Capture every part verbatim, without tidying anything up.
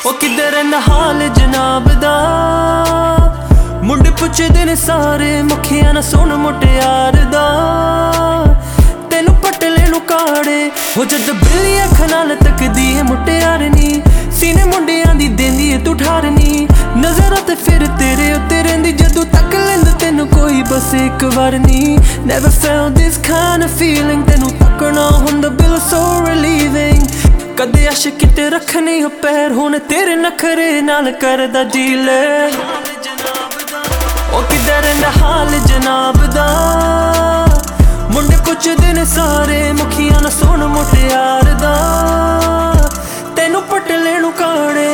ओ किधर न हाल जनाब दा मुंडे पुछदे ने सारे मुखिया ना सुन मुटियार दा तेनू पटले नू काड़े हो जद बिल्ली अख नाल तकदी है मुटियार नी सीने मुंडियां दी देंदी है तू ठारनी नजर ते फिर तेरे उत्ते रहिंदी जदों तक लैंदा तेनू कोई बस एक बार नी Never felt this kind of feeling तेनू तकना हुंदा बिल so relieving कदे अशक ते रखने हो पैर हुण तेरे नखरे नाल करदा डील ओ किधर न हाल जनाब दा मुंडे पुछदे ने सारे मुखिया ना सुन मुटियार दा तेनू पटले नू काड़े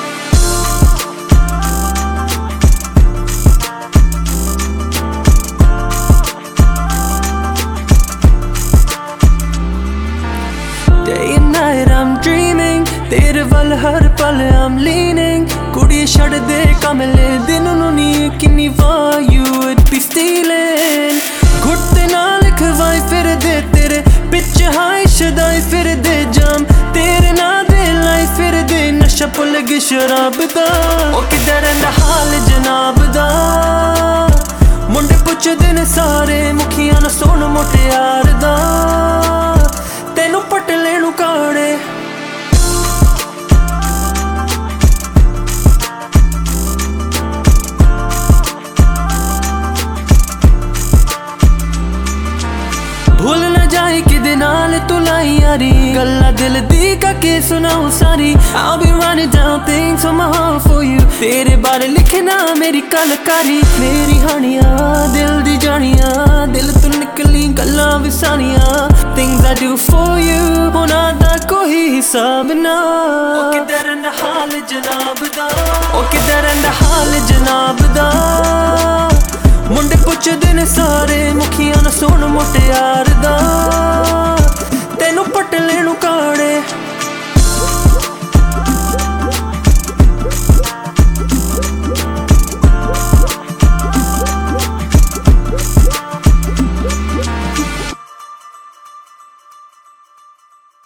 Day and night I'm dreaming तेरे वल हर पल I'm leaning कुड़ी छड़ दे कमले दिन नू नी किन्नी वार you would be stealing घुटते नाल खवाई फिर दे तेरे पिच हाई शदाई फिर दे जाम तेरे ना दे लाई फिर दे नशा भुल गई शराब दा ओ किधर न हाल जनाब दा मुंडे पुछदे ने सारे मुखिया ना सुन मुटियार दा तेनू पटले नू काड़े भूल न जाए किदे नाल तू लाई यारी गल्ला दिल दी के सुनाऊं सारी I'll be running down things on my heart for you तेरे बारे लिखना मेरी कलकारी मेरी हानियां दिल दी जानियां दिल तू निकली गल्लां विसानियां Things I do for you होना दा कोई हिसाब ना ओ किधर न हाल जनाब दा ओ किधर न हाल जनाब दा मुंडे पुछदे ने सारे मुखिया ना सुन मुटियार